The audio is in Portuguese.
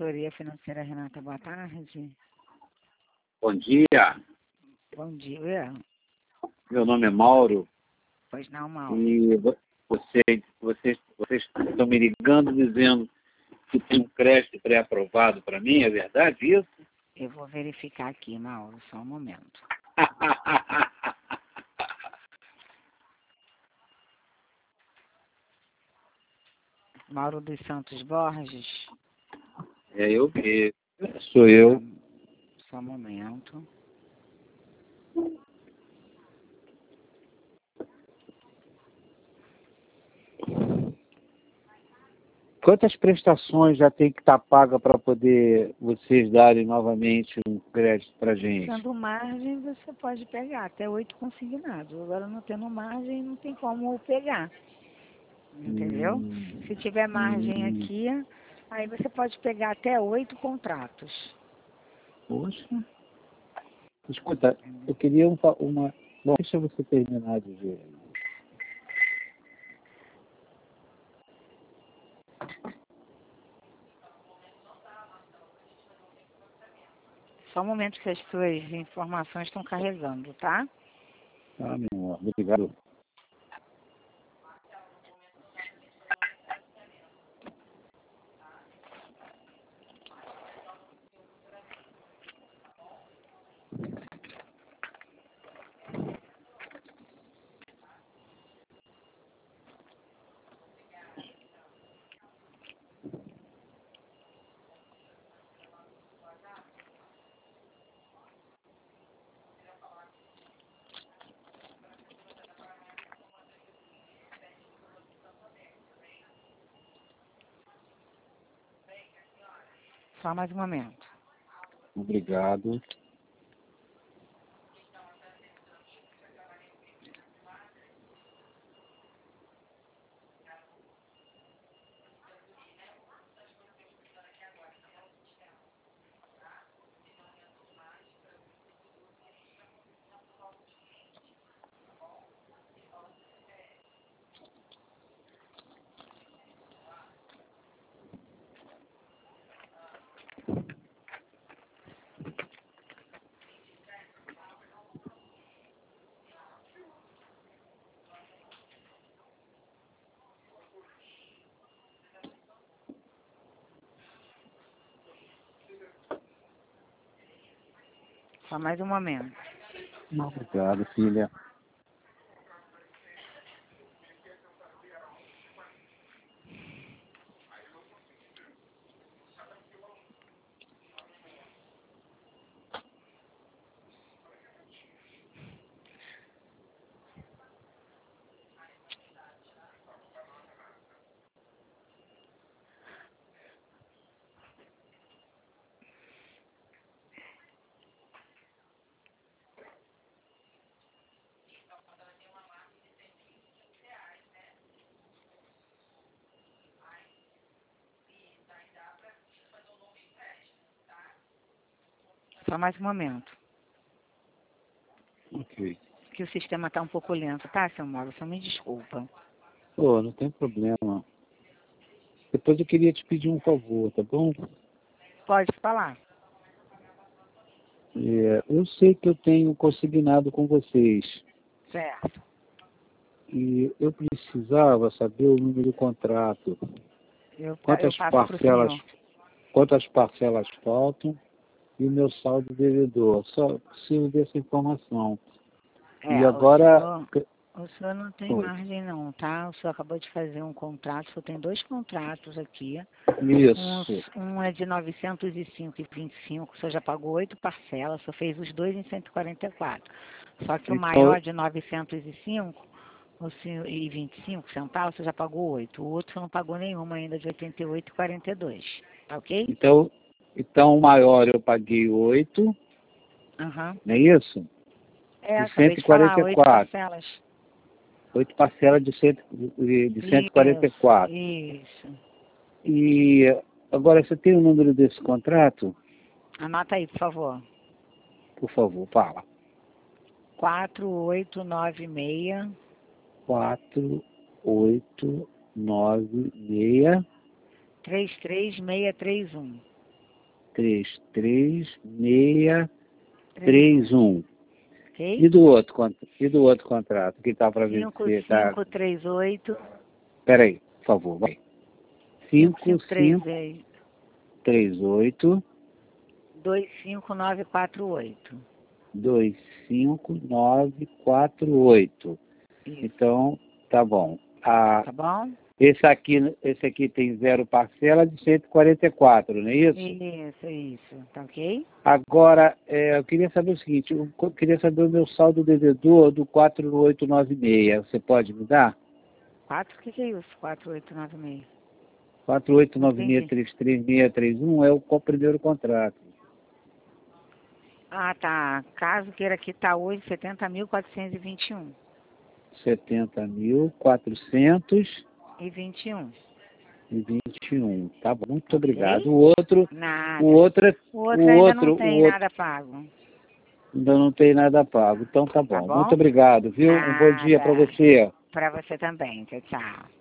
Consultoria Financeira Renata, boa tarde. Bom dia, Bom dia. meu nome é Mauro Pois não, Mauro. e vocês estão me ligando dizendo que tem um crédito pré-aprovado para mim, é verdade isso? Eu vou verificar aqui, Mauro, só um momento. Mauro dos Santos Borges. É eu mesmo, sou eu. Só um momento. Quantas prestações já tem que estar paga para poder vocês darem novamente um crédito para a gente? Tendo margem, você pode pegar até 8 consignados. Agora, não tendo margem, não tem como pegar. Entendeu? Se tiver margem aqui, aí você pode pegar até 8 contratos. Poxa. Escuta, eu queria uma... Bom, deixa você terminar de ver. Só um momento que as suas informações estão carregando, tá? Ah, meu amor, obrigado. Só mais um momento. Obrigado. Só mais um momento. Obrigado, filha. Só mais um momento. Ok. Que o sistema está um pouco lento, tá, seu Mauro? Só me desculpa. Pô, não tem problema. Depois eu queria te pedir um favor, tá bom? Pode falar. Eu sei que eu tenho consignado com vocês Certo. e eu precisava saber o número do contrato. Eu Quantas passo para o senhor. parcelas faltam e o meu saldo devedor. Só preciso dessa informação. E agora... O senhor não tem Oi. margem não, tá? O senhor acabou de fazer um contrato, o senhor tem 2 contratos aqui. Isso. Um é de 905,25, o senhor já pagou 8 parcelas, o senhor fez os 2 em 144. Só que o maior de 905 e 25 centavos, você já pagou 8. O outro você não pagou nenhuma ainda, de 88,42. Tá ok? Então o maior eu paguei 8, Aham. não é isso? De Acabei de falar, 8 144. parcelas. 8 parcelas de 144. Isso. E agora, você tem o número desse contrato? Anota aí, por favor. Por favor, fala. 4896 4896 33631. 33631. Ok? E do outro contrato, que está para vencer? Tá? 5538. Peraí, por favor. 5538. 5538 25948. 25948. Isso. Então, tá bom. Tá bom? Esse aqui tem 0 parcela de 144, não é isso? Isso. Tá ok? Agora, eu queria saber o seguinte, eu queria saber o meu saldo devedor do 4896. Você pode me dar? O que é isso? 4896. 4896336631 é o primeiro contrato. Ah, tá. Caso queira quitar hoje, 70.421. 70.421. E 21. Tá bom, muito Ok? obrigado. O outro ainda não tem nada pago. ainda não tem nada pago. Então tá Tá bom. Muito bom? obrigado, viu? Um bom dia para Nada. você. Para você também. Tchau, tchau.